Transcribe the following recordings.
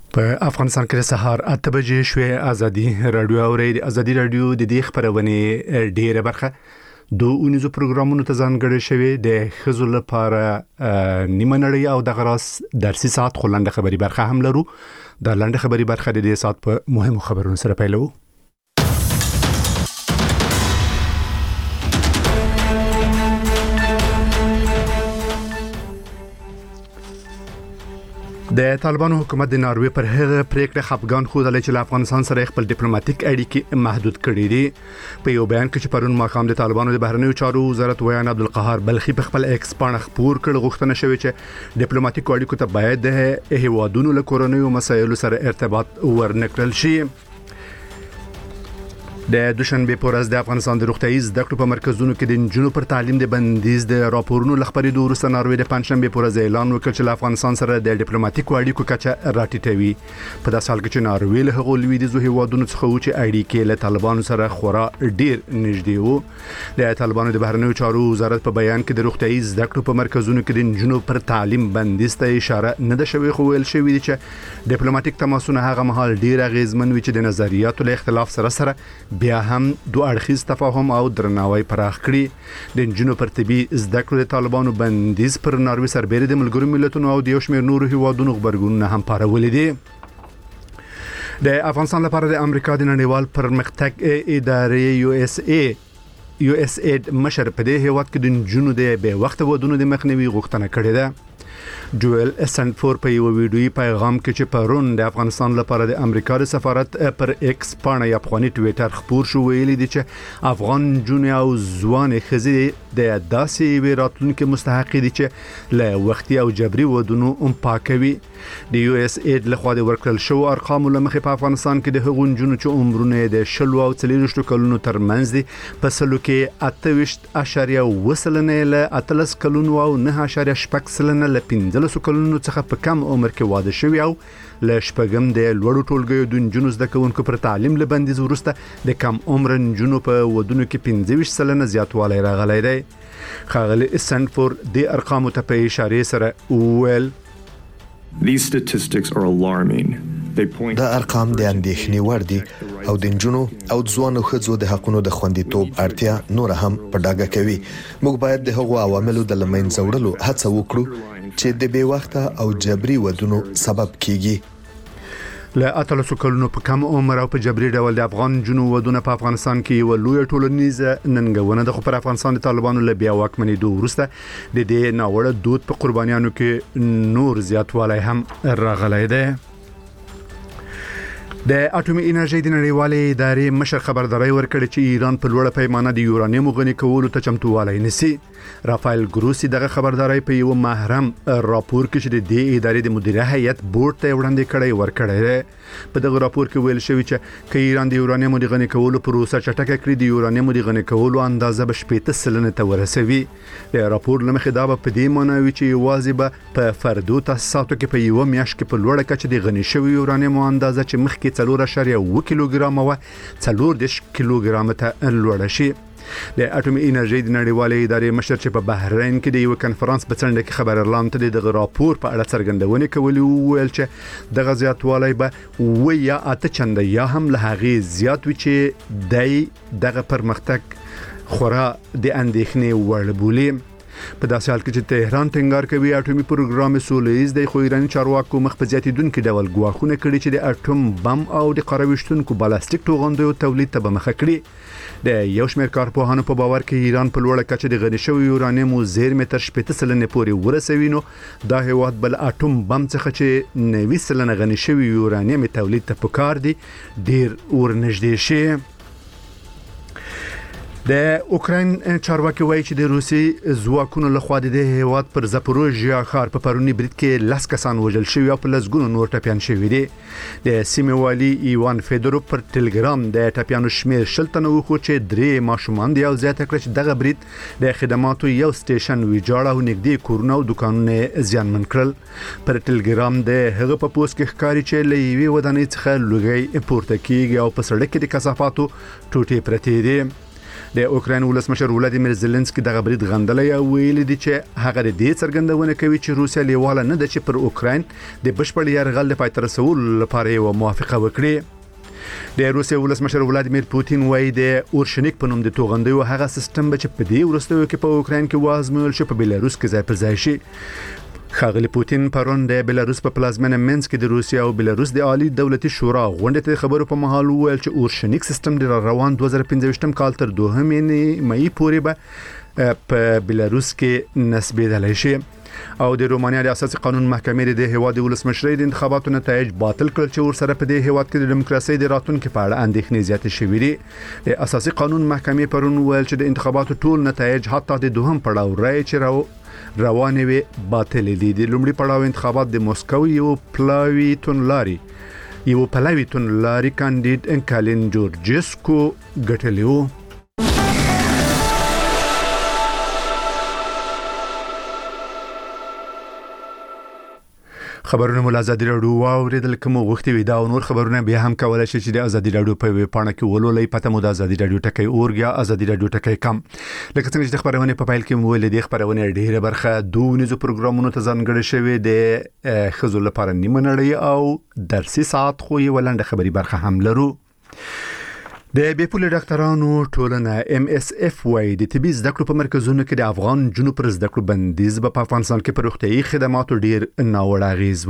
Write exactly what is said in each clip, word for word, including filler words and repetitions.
په افغانستان کې سهار اته بجې شوې ازادي رادیو او ریډیو ازادي رادیو د دې خبرونه ډیره برخه دوه اونیزو پروګرامونو ته ځانګړي شوی د خزل لپاره نیمه نړۍ او د غراس درسي ساعت خلنده خبري برخه هم لرو د لنډه خبري برخه د دې ساعت په مهمو خبرونو سره پیلو. د طالبانو حکومت د ناروې پر هغه پریکړه خپګان خوده چې افغانستان سره خپل ډیپلوماټیک اړیکې محدود کړي دي. په یو بیان کې چې پرون ماقام د طالبانو د بهرنیو چارو وزارت ویان عبدالقهار بلخي په خپل ایکس باندې خبر کړ غوښتنه شوې چې ډیپلوماټیک اړیکو ته باید د هیوادونو له کورنیو مسایلو سره ارتباط ورنکړل شي. د دوشنبه په ورځ د افغانستان د روغتیايي زده کړو په مرکزونو کې د جنونو پر تعلیم د بندیز د راپورونو لخبري د وروسته ناروې د پنځشنبه په ورځ اعلان وکړ چې افغانستان سره د ډیپلوماټیک اړیکو کچه راټیټوي. په داسې حال کې چې ناروې له هغو لویدیځو هیوادونو څخه و چې اړیکې له طالبانو سره خورا ډیر نږدې وو. د طالبانو د بهرنیو چارو وزارت په بیان کې د روغتیايي زده کړو په مرکزونو کې د جنونو پر تعلیم بندیز ته اشاره نه ده شوې، خو ویل شوې دي چې ډیپلوماټیک تماسونه هغه مهال ډیر اغیزمن وي چې د نظریاتو له اختلاف سره سره بیا هم دوه اړخیز تفاهم او درناوی پراخ کړي. د انجینو پر طبي زده کړو د طالبانو بندیز پر ناروې سربېره د ملګرو ملتونو او د یو شمېر نورو هیوادونو خبرګونونه هم پارولې دي. د افغانستان لپاره د امریکا د نړیوال پرمختګ ادارې یو اس ای یو اس اید مشر په دې هیواد کې د انجینو د بې وخت ودونو د مخنیوي غوښتنه کړې ده. جوئل سنټفور په یو ویډیوي پیغام کې چې پرون د افغانستان لپاره د امریکا د سفارت پر ایکس باندې افغاني ټویټر خبر شو ویلي دي چې افغان جونیا او ځوان خزې د داسې ویراتونکو مستحق دي چې له وختي او جبري ودونو ام پاکوي. د یو اس اید له خوا د ورکړل شو ارقام لمخې په افغانستان کې د هغو جنونو چې عمرونه د شلو او څلوېښتو کلونو ترمنځ دي په سلو کې اته ویشت اشاریه اووه سلنه له اتلس کلونو او نه اشاریه شپږ سلنه له پنځلسو کلونو څخه په کم عمر کې واده شوي او له شپږم د لوړو ټولګیو د نجونو زده کوونکو پر تعلیم له بندیز وروسته د کم عمر نجونو په ودونو کې پنځه ویشت سلنه زیاتوالی راغلی دی. ښاغلي سنټفور د ارقامو ته په اشارې سره وویل These statistics are alarming. دا ارقام د اندېښنې وړ دي او د نجونو او ځوانو ښځو د حقونو د خوندیتوب اړتیا نور هم په ډاګه کوي. موږ باید د هغو عواملو د لمنځه وړلو هڅه وکړو چې د بې وخته او جبري ودونو سبب کیږي. له اتلسو کلونو په کم عمر او په جبري ډول د افغان جنو ودونه په افغانستان کې یو لوی ټولنیزه ننګونه ده، خو پر افغانستان د طالبانو له بیا واکمنېدو وروسته د دې ناوړه دود په قربانیانو کې نور زیاتوالی هم راغلی دی. د اټومي انرژي د نړیوالې ادارې مشر خبرداري ورکړي چې ایران په لوړه پیمانه د یورانیم غني کولو ته چمتووالی نیسي. رافایل ګروسی دغه خبرداري په یو محرم راپور کې چې د دې ادارې د مدیره هیئت بورډ ته وړاندې کړی ورکړی. په دغه راپور کې ویل شوی چې که ایران د یورانیم د غني کولو پروسه چټکه کړي د یورانیم د غني کولو اندازه به شپږ سلنه ته ورسوي. د راپور لمخې دا به په دې معنی وي چې یوازې به په فردو تاسیساتو کې په یو میاشت کې په لوړه کچه د غني شوی یورانیم اندازه چې مخکې څلور اشاریه اووه کیلوګرام و څلور دېرش کیلوګرام ته لوړه شي. د اټومي انرژي د نړیوالې ادارې مشر چې په بحرین کې د یو کنفرانس په څنډه کې خبر اعلان ته د راپور په اړه څرګندونه کوي ویل چې د غزياتوالي به و یا اته چنده یا هم له هغه زیات وي چې د دغه پرمختګ خورا د اندېښنې وړ بولي. په داسې حال کې چې تهران ټینګار کوي اټومي پروګرام سولهییز د خو ایرانی چارواکو مخ په زیاتیدونکو ډول ګواښونه کړي چې د اټوم بم او د قراویشتونکو بالستیک توغندیو تولید ته مخه کړي. د یو شمېر کارپوهانو په باور کې ایران په لوړه کچه د غني شوی یورانیم زیرمې تر شپږ سلنه پورې ورسوي نو دا هیواد بل اټوم بم څخه چې نوي سلنه غني شوی یورانیم تولید ته پکار دي ډیر ورنږدې شي. د اوکراین چارواکي وایي چې د روسي ځواکونو لخوا د هیواد پر زاپوروژیا ښار په پرونی برید کې لاس کسان وژل شوي او په لسګونو نور ټپیان شوي دي. د سیمې والي ایوان فیدورو پر ټلګرام د ټپیانو شمیر شل تنه وخو چې درې ماشومان دي او زیاته کړه چې دغه برید د خدماتو یو سټیشن ویجاړ او نږدې کورونه او دکانونه زیانمن کړل. پر ټلګرام د هغه په پوسټ کې ښکاري چې له یوې ودانۍ څخه لوګي پورته کیږي او په سړک کې د کثافاتو ټوټې پرتې دي. د اوکراین ولسمشر ولادیمیر زيلنسکي د غبرید غندلې او ویل دي چې هغه د دې څرګندونه کوي چې روسیا لیواله نه ده چې پر اوکراین د بشپړ یرغل د پای ته رسولو لپاره یو موافقه وکړي. د روسیا ولسمشر ولادیمیر پوتین وایي د اورشنیک په نوم د توغندي او هغه سیستم چې په دې ورستیو کې په اوکراین کې وازمول شو په بیلاروس کې ځای پر ځای شي. ښاغلی پوتین پرون د بیلاروس په پلازمینه مینسک کې د روسیا او بیلاروس د عالی دولتي شورا غونډې ته خبرو په مهال وویل چې اورشنیک سیستم د روان دوه زره پنځه کال تر دوهمې مې پورې به په بیلاروس کې نسبیدلی شي. او د رومانیا د اساسي قانون محکمې د هیواد ولسمشر د انتخاباتو نتایج باطل کړل چې ورسره په دې هیواد کې د دیموکراسي د راتلونکو په اړه اندېښنې زیاتې شوې دي. د اساسي قانون محکمې پرون ویل چې د انتخاباتو ټول نتایج حتی د دوهم پړاو رای چې راو روانې وي باطل دي. د لومړي پړاو انتخابات د موسکو یو پلاوی تونلاري یو پلاوی تونلاري کاندید انکالین جورجسکو ګټلی و. خبرونه مول ازادي راډیو واوریدل کوم وخت وی دا نور خبرونه به هم کولای شي چې د ازادي راډیو په ویب پاڼه کې ولولې پته مو د ازادي راډیو ټکی اورګیا ازادي راډیو ټکی کم. لکه څنګه چې خبرونه په فایل کې مول د خبرونه ډیره برخه دونیزو پروګرامونو ته ځانګړي شوی د خزو لپاره نیمه نړۍ او درسي ساعت خو یې ولنډه خبري برخه هم لرو. د بیپولې ډاکټرانو ټولنه ام اس اف وايي د طبي زده کړو په مرکزونو کې د افغان جنوب پر زده کړو بندیز په افغانستان کې پر روغتيایي خدماتو ډیر ناوړه اغیز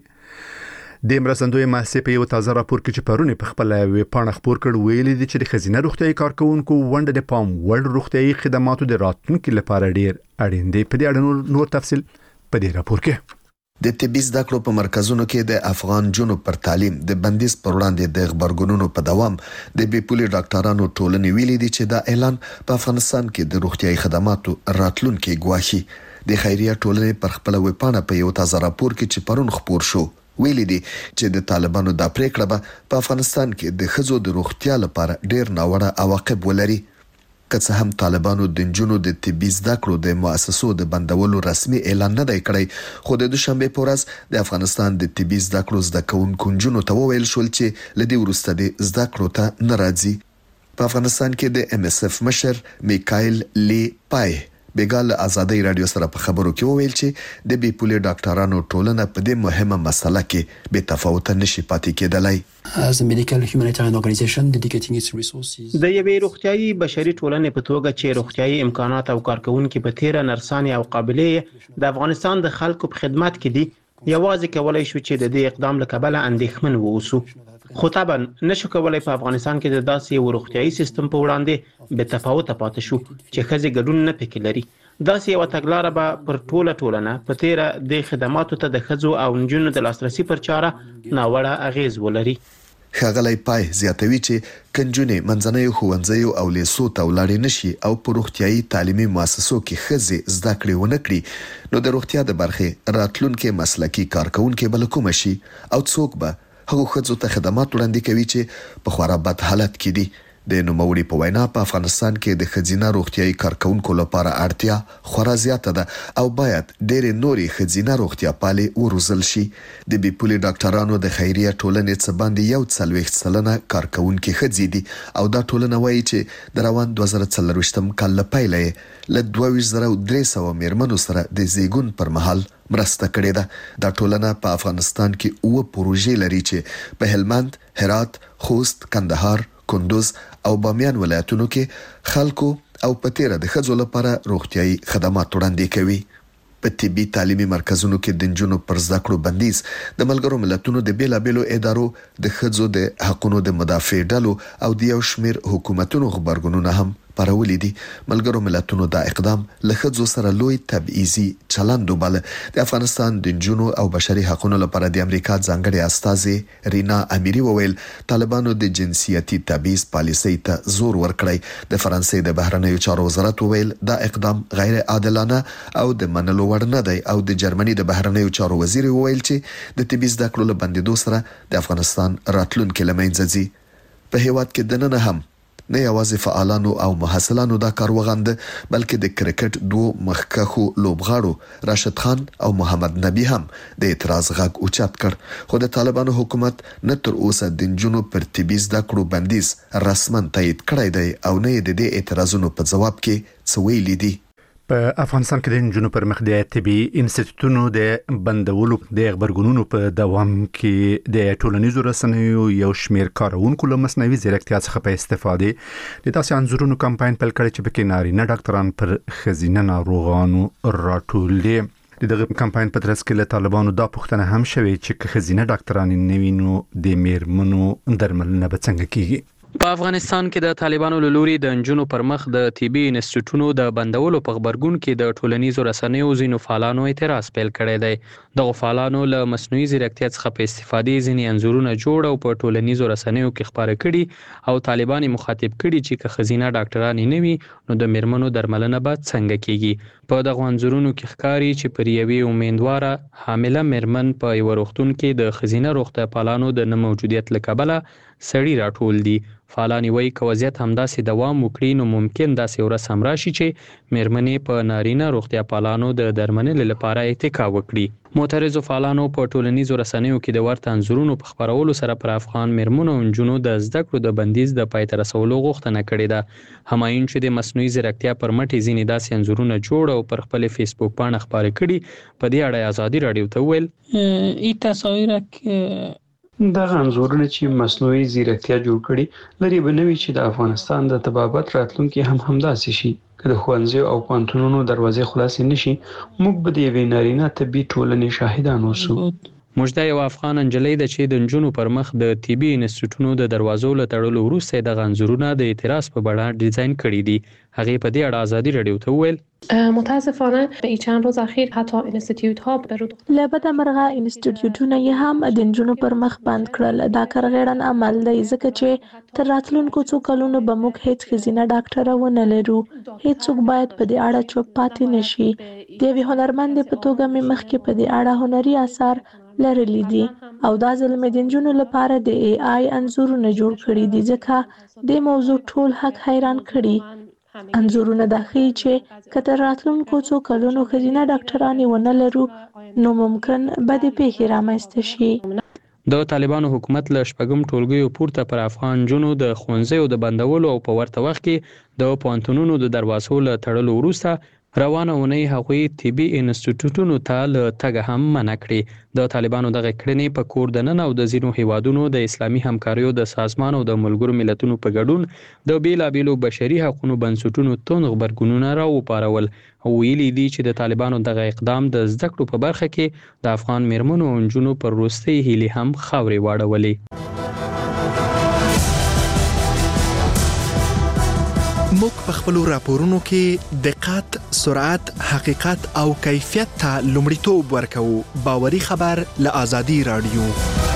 وکړي. د مرستندوی مؤسسې په یو تازه راپور کې چې پرونه په خپل ویب پاڼه خبر کړ ویل دي چې د خزینه روغتيایي کارکونکو ونډه د پام وړ روغتيایي خدماتو د راتلونکو لپاره ډیر اړین دی. په دې اړه نور تفصیل په دې راپور کې. د طبي زده کړو په مرکزونو کې د افغان جنوب پر تعلیم د بندیز پر وړاندې د خبرګونونو په دوام د بیپولې ډاکټرانو ټولنې ویلي دي چې دا اعلان په افغانستان کې د روغتيایي خدماتو راتلونکي ګواښي. د خیریه ټولنې پر خپل ویب پاڼه په یو تازه راپور کې چې پرون خبر شو ویلي دي چې د طالبانو د پریکړه به په افغانستان کې د خزو د روغتیا لپاره ډیر ناوړه عواقب ولري. که څه هم طالبانو د جنونو د طبي زده کړو د مؤسسو د بندولو رسمي اعلان نه دی کړی خو د دوشنبه په ورځ د افغانستان د طبي زده کړو زده کوونکو جنونو ته وویل شول چې لدی ورسته د زده کړو ته ناراضي. په افغانستان کې د ام اس اف مشر میکایل لی پای بیګال ازادي رادیو سره په خبرو کې وویل چې د بیپولې ډاکټرانو ټولنه په دې مهمه مسله کې به تفاوت نشي پاتې کېدلای. As a medical humanitarian organization dedicating its resources د یوې روغتيایي بشري ټولنې په توګه چې روغتيایي امکانات او کارکونکو په تیره نرسانې او قابلیت د افغانستان د خلکو په خدمت کې دي یوازې کولای شو چې د دې اقدام لکبله اندېښمن ووسو. خو طبعا نشو کولای په افغانستان کې د داسې یو روغتيایي سیستم په وړاندې به تفاوت پاتې شو چې خزي ګډون نه پکې لري. داسې یو تګلارې به پر ټوله ټولنه په تیره د خدماتو ته د خزو او نجونو د لاسرسي پر چاره ناوړه اغیز ولري. ښاغلی پای زیاتوي چې کنجونې منځنۍ ښوونځیو او لیسو ته ولاړې نشي او په روغتيایي تعلیمي مؤسسو کې خزي زده کړې ونه کړي نو د روغتیا د برخې راتلونکي مسلکي کارکونکو بل کوم شي او څوک به هغه خزو ته خدمات وړاندې کوي چې په خورا بد حالت کې دي. د نوموړي په وینا په افغانستان کې د خزینه روغتيایي کارکونکو لپاره اړتیا خورا زیاته ده او باید ډېر نوري خزینه روغتیا پالي وروزل شي. د بیپولې ډاکټرانو د خیریه ټولنې څخه باندې یو څلويخ سلنه کارکونکو خزي دي او دا ټولنه وایي چې د روان دوه زره څلرويشتم کال لپاره له دوه ویشت زره درې سوه میرمنو سره د زیګون پر مهال مرسته کړې ده. دا ټولنه په افغانستان کې اوه پروژې لري چې په هلمند، هرات، خوست، کندهار، کندوز او بامیان ولایتونو کې خلکو او پتیره د خځو لپاره روغتيایي خدمات وړاندې کوي. په طبي تعلیمي مرکزونو کې د جنونو پر زده کړو بندیز د ملګرو ملتونو د بیلابېلو ادارو د خځو د حقوقو د مدافع ډلو او د یو شمیر حکومتونو خبرګونونه هم پرولې دي. ملګرو ملتونو دا اقدام له خځو سره لوی تبعیضي چلند وباله. د افغانستان د جنونو او بشري حقوقو لپاره د امریکا ځانګړي استاذ رینا امیری وویل طالبانو د جنسیتي تبعیض پالیسۍ ته زور ورکړی. د فرانسې د بهرنیو چارو وزارت وویل دا اقدام غیر عادلانه او د منلو وړ نه دی او د جرمني د بهرنیو چارو وزیر وویل چې د طبي زده کړو له بندیدو سره د افغانستان راتلونکي لمنځه ځي. په هیواد کې دننه هم نه یوازې فعالانو او محصلانو دا کار وغنده بلکې د کرکټ دوه مخکخو لوبغاړو راشد خان او محمد نبی هم د اعتراض غږ اوچت کړ خو د طالبانو حکومت نه تر اوسه د جنونو پر طبي زده کړو بندیز رسمن تایید کړی دی او نه د دې اعتراضونو په جواب کې څه ویلي دي. په افغانستان کې د جنونو پر مخ د طبي انسټیټوټونو د بندولو د خبرګونونو په دوام کې د ټولنیزو رسنیو یو شمېر کارونکو له مصنوعي ځیرکتیا څخه په استفاده د تاسو انځورونو کمپاین پیل کړی چې په کې نارینه ډاکټران پر خزینه ناروغانو راټولې. دغه کمپاین په ترڅ کې له طالبانو دا پوښتنه هم شوې چې خزینه ډاکټران نوینو د میرمنو درملنه به څنګه کیږي. په افغانستان کې د طالبانو له لوري د نجونو پر مخ د طبي انسټیټوټونو د بندولو په خبرګون کې د ټولنیزو رسنیو ځینو فعالانو اعتراض پیل کړی دی. دغه فعالانو له مصنوعي ځیرکتیا څخه په استفادې ځینې انځورونه جوړ او په ټولنیزو رسنیو کې خپاره کړي او طالبان مخاطب کړي چې که خزینه ډاکټران نه وي نو د میرمنو درملنه به څنګه کیږي. په دغه انځورونو کې ښکاري چې پر یوې امیندواره حامله میرمن په یو روغتون کې د خزینه روغتیا پالانو د نه موجودیت له کبله سړی راټول دي. فعالان وایي که وضعیت همداسې دوام وکړي نو ممکن داسې ورځ هم راشي چې میرمنې په نارینه روغتیا پالانو د درملنې لپاره اتکا وکړي. معترضو فعالانو په ټولنیزو رسنیو کې د ورته انځورونو په خپرولو سره پر افغان میرمنو او نجونو د زده کړو د بندیز د پای ته رسولو غوښتنه کړې ده. همایون چې د مصنوعي ځیرکتیا پر مټ ځینې داسې انځورونه جوړ او پر خپل فیسبوک پاڼه خپاره کړي په دې اړه ازادي رادیو ته وویل این تصاویر که دغه انځورونه چې مصنوعي ځیرکتیا جوړ کړي لري به نوي چې د افغانستان د طبابت راتلونکي هم همداسې شي. که د ښوونځیو او پوهنتونونو دروازې خلاصې نشي موږ به د یوې نارینه طبي ټولنې شاهدان اوسو. مجده یو افغان انجلۍ ده چې د نجونو پر مخ د طبي انسټیټوټونو د دروازو له تړلو وروسته دغه انځورونه د اعتراض په بڼه ډیزاین کړي دي. هغې په دې اړه ازادي رادیو ته وویل متاسفانه به این چند روز اخیر حتی انستیتیوت ها برود لبد مرغه انستیتیوټونه یې هم د نجونو پر مخ بند کړل. دا کارغړن عمل دی ځکه چې تر راتلونکو څو کلونو به موږ هیڅ ښځینه ډاکټره ونه لرو. هیڅوک باید په دې اړه چوپ پاتې نشي. د یوې هنرمندې په توګه مې مخکې په دې اړه هنري اثار لرلي دي او دا ځل مې د نجونو لپاره د ای آی انځورونه جوړ کړي دي ځکه د موضوع ټول حق حیران کړي. انځورونه دا ښیي چې که تر راتلونکو څو کلونو ښځینه ډاکټرانې ونه لرو نو ممکن بدې پیښې رامنځته شي. د طالبانو حکومت له شپږم ټولګیو پورته پر افغان نجونو د ښوونځیو د بندولو او په ورته وخت کې د پوهنتونونو د دروازو له تړلو وروسته روانه اونۍ هغوی طبي انسټیټوټونو ته له تګه هم منع کړي. د طالبانو دغه کړنې په کور دننه او د ځینو هیوادونو د اسلامي همکاریو د سازمان او د ملګرو ملتونو په ګډون د بیلابیلو بشري حقوقو بنسټونو توند غبرګونونه راوپارول او ویلي دي چې د طالبانو دغه اقدام د زده کړو په برخه کې د افغان میرمنو او نجونو پر وروستۍ هیلې هم خاورې واړولې. موږ په خپل راپورونو کې دقت، سرعت، حقیقت او کیفیت ته لومړیتوب ورکوو. باوري خبر له آزادي رادیو.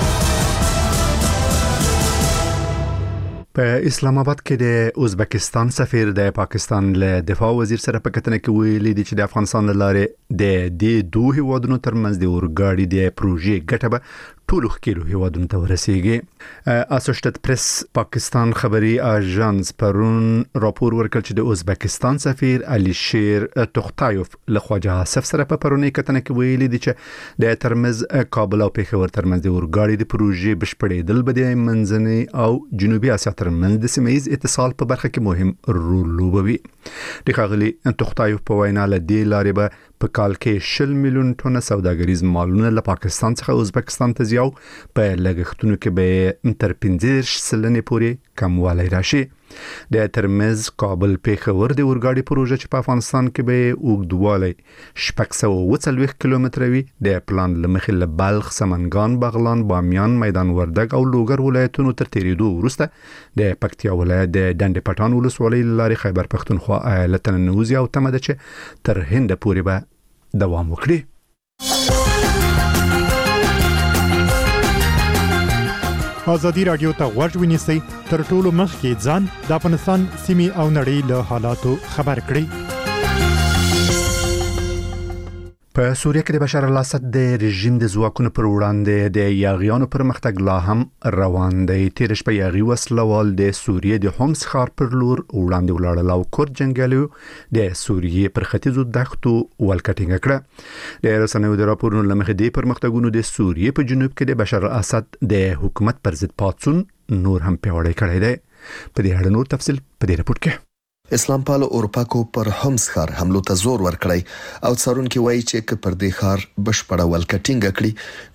په اسلام آباد کې د ازبکستان سفیر د پاکستان له دفاع وزیر سره په کتنه کې ویلي دي چې د افغانستان لاره د دې دوه هیوادونو ترمنځ د اورګاډي د پروژې ګټه به ټولو ښکیلو هیوادونو ته ورسیږي. اسوشیټډ پریس پاکستان خبري اژانس پرون راپور ورکړ چې د ازبکستان سفیر علي شیر توختایوف له خواجه آصف سره په پرونی کتنه کې ویلي دي چې د ترمز کابل او پیښور ترمنځ د اورګاډي د پروژې بشپړېدل به د منځنۍ او جنوبي اسیا ترمنځ د سیمه‌ایز اتصال په برخه کې مهم رول لوبوي. د ښاغلي توختایوف په وینا له دې لارې به په کال کې شل میلیون ټنه سوداګریز مالونه له پاکستان څخه ازبکستان ته ځي او په لګښتونو کې به تر پنځه سلنې پورې کموالی راشي. د ترمز کابل پیښور د اورګاډي پروژه چې په افغانستان کې به اوږدوالی شپږ سوه اووه څلوېښت کیلومتره وي د پلان له مخې له بلخ، سمنګان، بغلان، بامیان، میدان وردګ او لوګر ولایتونو تر تیریدو وروسته د پکتیا ولایت د ډنډ پټان ولسوالۍ له لارې خیبر پښتونخوا ایالت ته ننوځي او تمه ده چې تر هند پورې به دوام وکړي. آزادي رادیو ته غوږ ونیسئ، تر ټولو مخکې ځان د افغانستان سیمې او نړۍ له حالاتو خبر کړئ. په سوریه کې د بشار الاسد د رژیم د ځواکونو پر وړاندې د یاغیانو پرمختګ لا هم روان دی. تیر شپه یاغي وسلوال د سوریه د هومس ښار پر لور وړاندې ولاړل او کورد جنګیالو د سوریه پر ختیځو دښتو ولکټینګ کړه. د رسنیو د راپورونو لمخې د پرمختګونو د سوریه په جنوب کې د بشار الاسد د حکومت پر ضد پاتسون نور هم پیاوړی کړی دی. په دې اړه نور تفصیل په دې راپور کې. اسلام پالو اروپاکو پر هومس ښار حملو ته زور ورکړی او څارونکو وایي چې پر دې ښار بشپړه ولکټینګ کړي